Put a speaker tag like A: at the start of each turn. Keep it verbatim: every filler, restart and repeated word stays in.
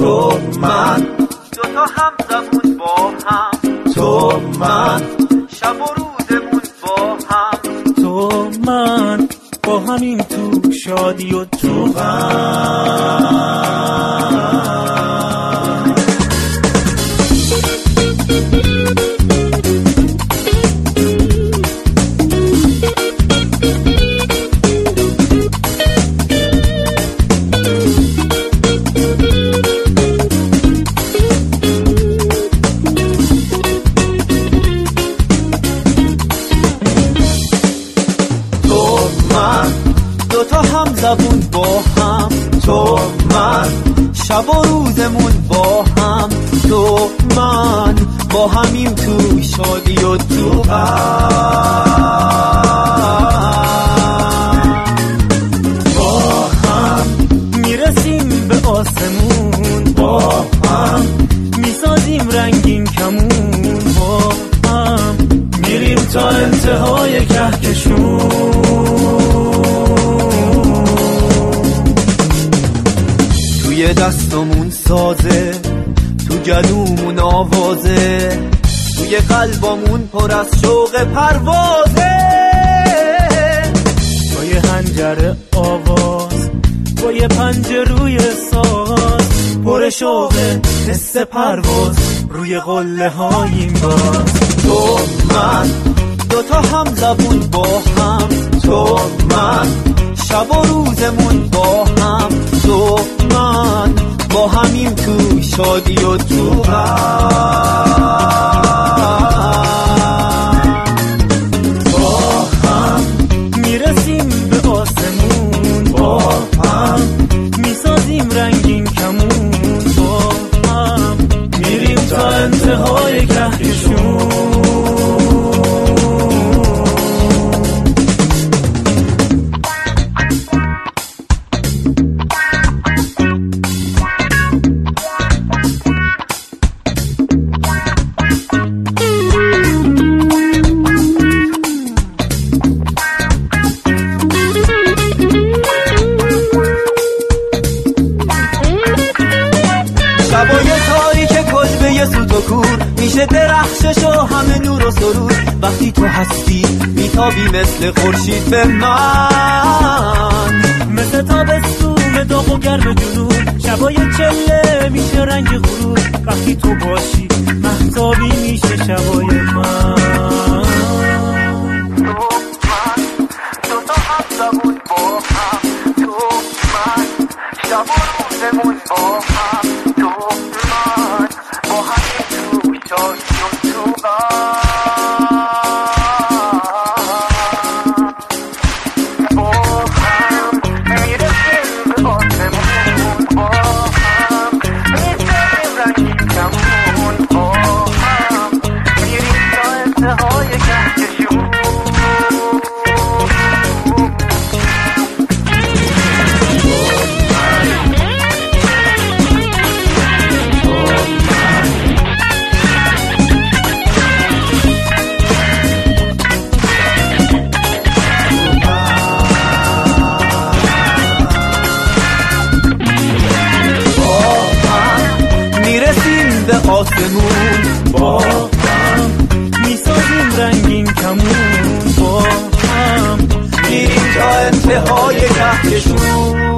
A: تو من، دوتا هم زبون با هم، تو من، شب و روزمون با هم،
B: تو من، با همین تو شادی و تو غم.
A: دوتا هم زبون با هم، تو من، شب و روزمون با هم، تو من، با همیم تو شادی و تو غم.
B: با هم میرسیم به آسمون، با هم میسازیم رنگین کمون، با هم میریم تا انتهای کهکشون.
A: توی دستمون سازه، تو گلومون آوازه، توی قلبمون پر از شوق پروازه.
B: توی هنجر آواز، توی پنجه روی ساز، پر شوق حس پرواز، روی قله هاییم باز.
A: تو من، دوتا هم زبون با هم، تو من، شب و روزمون با هم، تو من، با همیم تو شادی و تو غم.
B: با هم میرسیم به آسمون، با هم میسازیم رنگین کمون، با هم میریم تا انتهای کهکشون.
A: شبای تاریک کلبه سوت و کور، میشه درخشش و همه نور و سرور. وقتی تو هستی میتابی مثل خورشید به من،
B: مثل تابستون داغ و گرم جنوب. شبای چله میشه رنگ غروب، وقتی تو باشی مهتابی میشه شبای من.
A: تو من، دوتا هم زبون با هم، تو من، شب و روزمون با هم، تو من، با همین تو شادی و تو غم. با هم میرسیم به آسمون، با هم میسازیم رنگین کمون، با هم میریم تا انتهای کهکشون. به آسمون،
B: با هم میسازیم رنگین کمون، با هم
A: میریم تا انتهای کهکشون.